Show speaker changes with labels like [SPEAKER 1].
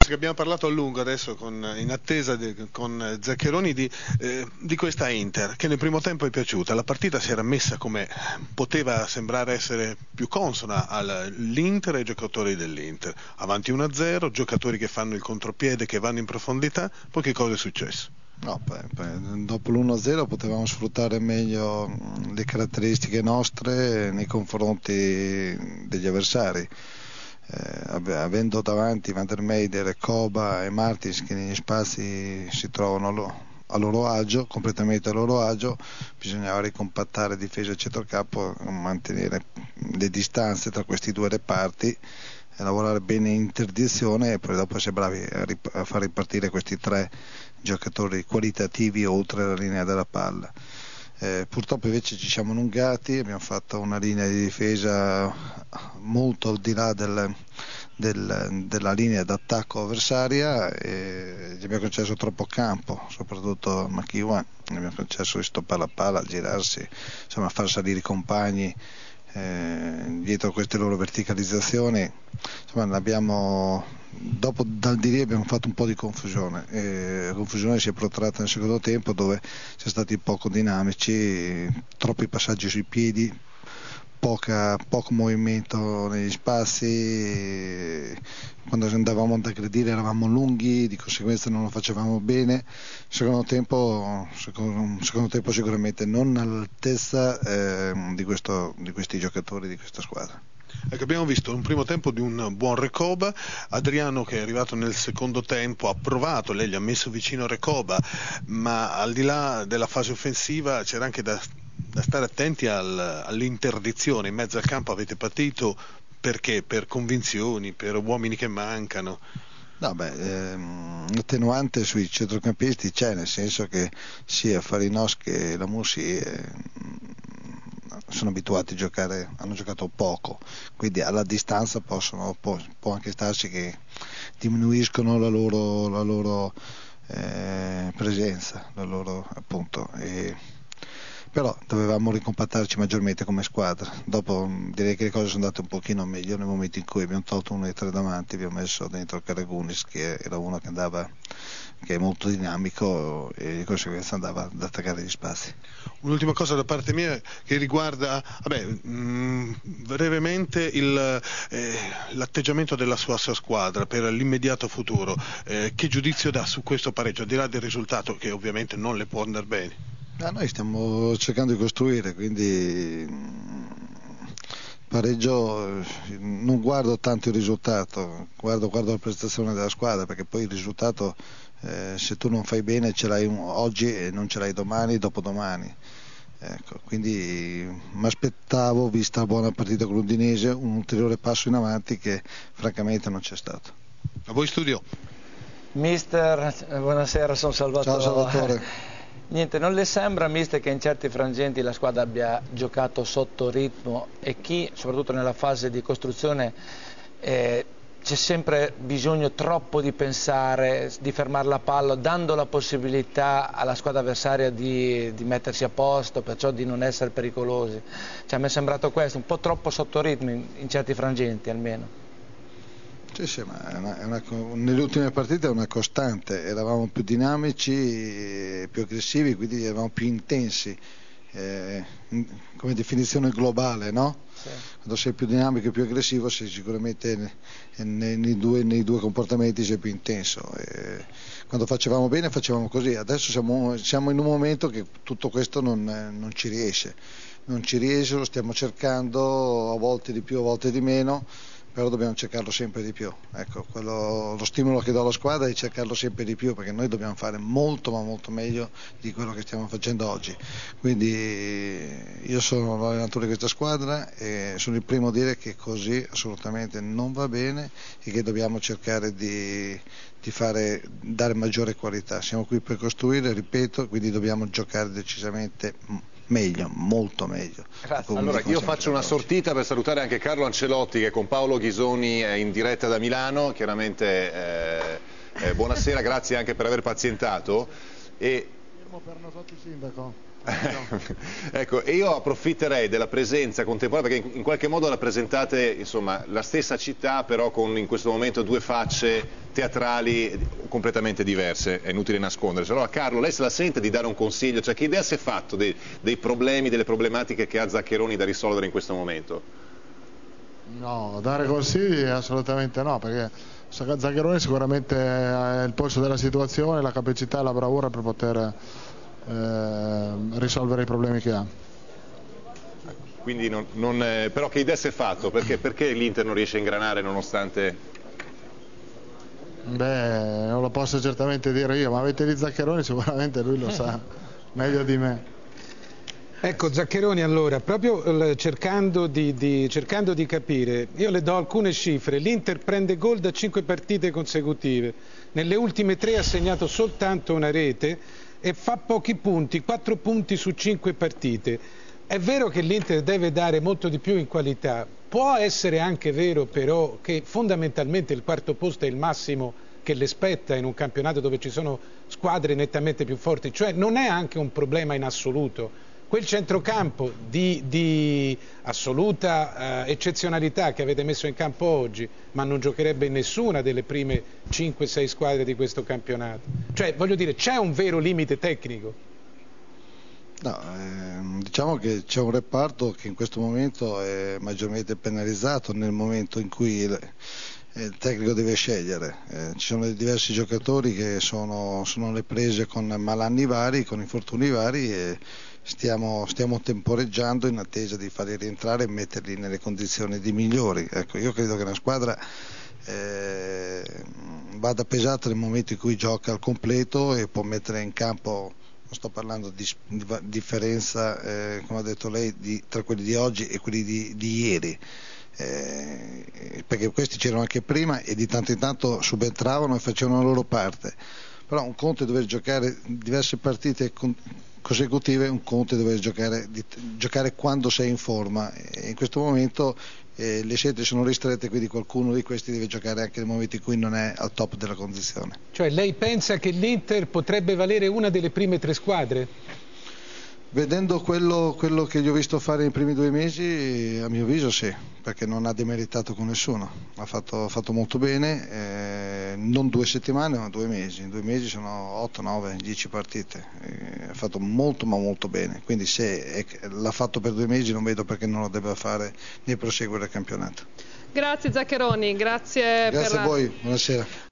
[SPEAKER 1] Visto che abbiamo parlato a lungo adesso in attesa con Zaccheroni di questa Inter, che nel primo tempo è piaciuta, la partita si era messa come poteva sembrare essere più consona all'Inter e ai giocatori dell'Inter. Avanti 1-0, giocatori che fanno il contropiede, che vanno in profondità, poi che cosa è successo?
[SPEAKER 2] No, dopo l'1-0 potevamo sfruttare meglio le caratteristiche nostre nei confronti degli avversari. Avendo davanti Van der Meijden, Koba e Martins che negli spazi si trovano a loro agio, completamente a loro agio, bisognava ricompattare difesa e centrocampo, mantenere le distanze tra questi due reparti e lavorare bene in interdizione, e poi dopo essere bravi a far ripartire questi tre giocatori qualitativi oltre la linea della palla. Purtroppo invece ci siamo allungati, abbiamo fatto una linea di difesa molto al di là della linea d'attacco avversaria, e gli abbiamo concesso troppo campo, soprattutto a Makiwan, gli abbiamo concesso di stoppare la palla, girarsi, insomma far salire i compagni dietro queste loro verticalizzazioni. Insomma, dopo dal di lì abbiamo fatto un po' di confusione, la confusione si è protratta nel secondo tempo, dove si è stati poco dinamici, troppi passaggi sui piedi, poco movimento negli spazi. Quando andavamo ad aggredire eravamo lunghi, di conseguenza non lo facevamo bene. Secondo tempo sicuramente non all'altezza di questi giocatori, di questa squadra.
[SPEAKER 1] Ecco, abbiamo visto un primo tempo di un buon Recoba. Adriano, che è arrivato nel secondo tempo, ha provato, lei gli ha messo vicino Recoba, ma al di là della fase offensiva c'era anche da stare attenti all'interdizione. In mezzo al campo avete patito perché? Per convinzioni, per uomini che mancano?
[SPEAKER 2] No, l'attenuante sui centrocampisti c'è, nel senso che sia Farinós che la Musi sono abituati a giocare, hanno giocato poco, quindi alla distanza può anche starci che diminuiscono la loro presenza, appunto. Però dovevamo ricompattarci maggiormente come squadra. Dopo direi che le cose sono andate un pochino meglio nel momento in cui abbiamo tolto uno dei tre davanti, abbiamo messo dentro Karagunis, che era uno che è molto dinamico e di conseguenza andava ad attaccare gli spazi.
[SPEAKER 1] Un'ultima cosa da parte mia che riguarda brevemente l'atteggiamento della sua squadra per l'immediato futuro. Che giudizio dà su questo pareggio, al di là del risultato che ovviamente non le può andare bene?
[SPEAKER 2] Noi stiamo cercando di costruire, quindi pareggio, non guardo tanto il risultato, guardo la prestazione della squadra, perché poi il risultato, se tu non fai bene, ce l'hai oggi e non ce l'hai domani, dopodomani. Ecco, quindi mi aspettavo, vista la buona partita con l'Udinese, un ulteriore passo in avanti che francamente non c'è stato.
[SPEAKER 1] A voi studio.
[SPEAKER 3] Mister, buonasera, sono Salvatore.
[SPEAKER 2] Ciao Salvatore.
[SPEAKER 3] Niente, non le sembra, mister, che in certi frangenti la squadra abbia giocato sotto ritmo, e chi, soprattutto nella fase di costruzione, c'è sempre bisogno troppo di pensare, di fermare la palla, dando la possibilità alla squadra avversaria di mettersi a posto, perciò di non essere pericolosi. Cioè, mi è sembrato questo, un po' troppo sotto ritmo in certi frangenti almeno.
[SPEAKER 2] Sì, ma nelle ultime partite è una costante, eravamo più dinamici, più aggressivi, quindi eravamo più intensi, come definizione globale, no? Sì. Quando sei più dinamico e più aggressivo sei sicuramente nei due comportamenti sei più intenso. Quando facevamo bene facevamo così, adesso siamo in un momento che tutto questo non ci riesce, lo stiamo cercando, a volte di più, a volte di meno, però dobbiamo cercarlo sempre di più. Ecco, lo stimolo che do alla squadra è di cercarlo sempre di più, perché noi dobbiamo fare molto ma molto meglio di quello che stiamo facendo oggi. Quindi io sono l'allenatore di questa squadra e sono il primo a dire che così assolutamente non va bene e che dobbiamo cercare di dare maggiore qualità. Siamo qui per costruire, ripeto, quindi dobbiamo giocare decisamente meglio, molto meglio.
[SPEAKER 4] Allora io faccio una sortita per salutare anche Carlo Ancelotti, che con Paolo Ghisoni è in diretta da Milano. Chiaramente buonasera, grazie anche per aver pazientato. E
[SPEAKER 2] Confermo per nosotros sindaco.
[SPEAKER 4] Ecco, e io approfitterei della presenza contemporanea perché in qualche modo rappresentate insomma, la stessa città però con in questo momento due facce teatrali completamente diverse, è inutile nascondersi. Allora Carlo, lei se la sente di dare un consiglio, cioè che idea si è fatto dei problemi, delle problematiche che ha Zaccheroni da risolvere in questo momento?
[SPEAKER 2] No, dare consigli assolutamente no, perché Zaccheroni sicuramente ha il polso della situazione, la capacità e la bravura per poter risolvere i problemi che ha.
[SPEAKER 4] Quindi però che idea si è fatto? Perché l'Inter non riesce a ingranare nonostante...
[SPEAKER 2] Beh, non lo posso certamente dire io, ma avete di Zaccheroni sicuramente lui lo sa meglio di me.
[SPEAKER 5] Ecco Zaccheroni, allora, proprio cercando di capire, io le do alcune cifre. L'Inter prende gol da 5 partite consecutive, nelle ultime 3 ha segnato soltanto una rete e fa pochi punti, 4 punti su 5 partite. È vero che l'Inter deve dare molto di più in qualità, può essere anche vero però che fondamentalmente il quarto posto è il massimo che le spetta in un campionato dove ci sono squadre nettamente più forti, cioè non è anche un problema in assoluto. Quel centrocampo di assoluta eccezionalità che avete messo in campo oggi, ma non giocherebbe in nessuna delle prime 5-6 squadre di questo campionato. Cioè, voglio dire, c'è un vero limite tecnico?
[SPEAKER 2] No, diciamo che c'è un reparto che in questo momento è maggiormente penalizzato nel momento in cui il tecnico deve scegliere. Ci sono diversi giocatori che sono alle prese con malanni vari, con infortuni vari e stiamo temporeggiando in attesa di farli rientrare e metterli nelle condizioni di migliori. Ecco, io credo che una squadra vada pesata nel momento in cui gioca al completo e può mettere in campo, non sto parlando di differenza, come ha detto lei, tra quelli di oggi e quelli di ieri. Perché questi c'erano anche prima e di tanto in tanto subentravano e facevano la loro parte, però un conto è dover giocare diverse partite consecutive, un conto è dover giocare quando sei in forma e in questo momento le scelte sono ristrette, quindi qualcuno di questi deve giocare anche nel momento in cui non è al top della condizione.
[SPEAKER 5] Cioè lei pensa che l'Inter potrebbe valere una delle prime 3 squadre?
[SPEAKER 2] Vedendo quello che gli ho visto fare nei primi 2 mesi, a mio avviso sì, perché non ha demeritato con nessuno, ha fatto molto bene, non 2 settimane ma 2 mesi, in 2 mesi sono 8, 9, 10 partite, ha fatto molto ma molto bene, quindi se l'ha fatto per 2 mesi non vedo perché non lo debba fare nel proseguo del campionato.
[SPEAKER 6] Grazie Zaccheroni, grazie
[SPEAKER 2] a voi, buonasera.